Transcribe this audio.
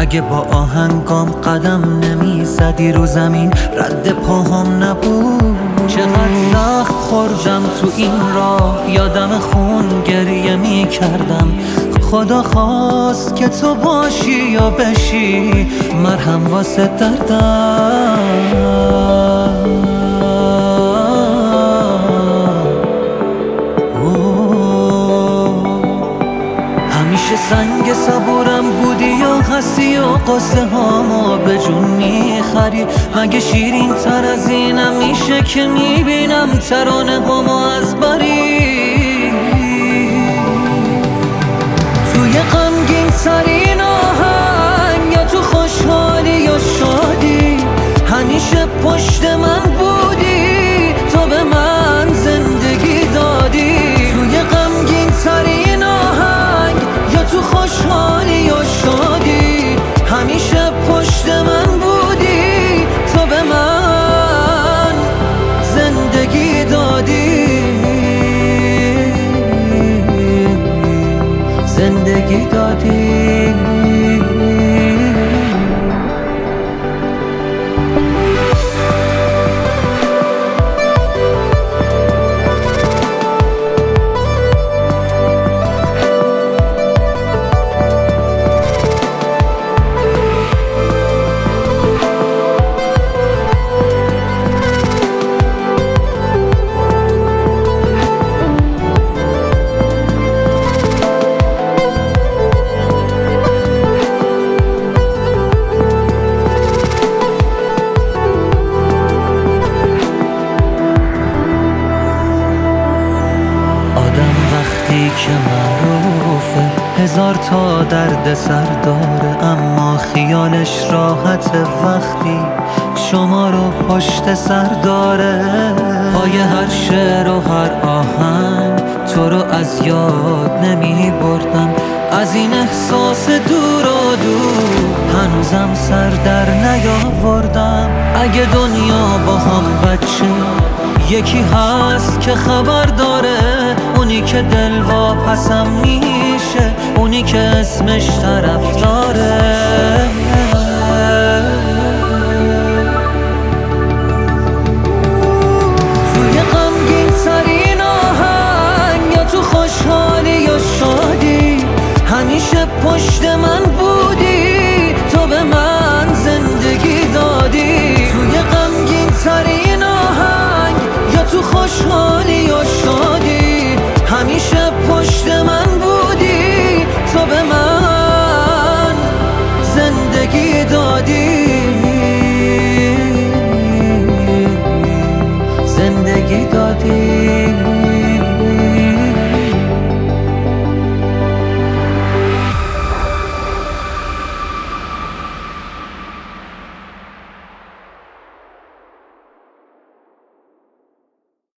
اگه با آهنگام قدم نمیزدی رو زمین رد پاهم نبود. چقدر سخت خوردم تو این راه، یادم خون گریه میکردم. خدا خواست که تو باشی یا بشی مرهم واسه دردم. همیشه سنگ صبورم بودی یا هستی و قصه هامو به جون میخری؟ مگه شیرین تر از اینم میشه که میبینم ترانه هامو از بری؟ توی غمگین ترین آهنگ یا تو خوشحالی یا شادی همیشه پشت من بودی، تو به من زندگی دادی. توی غمگین ترین آهنگ یا تو خوشحالی یا شادی همیشه پشت من بودی، تو به من زندگی دادی. زندگی دادی. که معروفه هزار تا درد سر داره، اما خیالش راحت وقتی شما رو پشت سر داره. پای هر شعر و هر آهنگ تو رو از یاد نمی بردم، از این احساس دور و دور هنوزم سر در نیاوردم. اگه دنیا با هم بچه یکی هست که خبر داره، اونی که دل واپسم میشه، اونی که اسمش طرفداره. توی غمگین ترین آهنگ یا تو خوشحالی یا شادی همیشه پشت من بودی، تو به من زندگی دادی. توی غمگین ترین آهنگ یا تو خوشحالی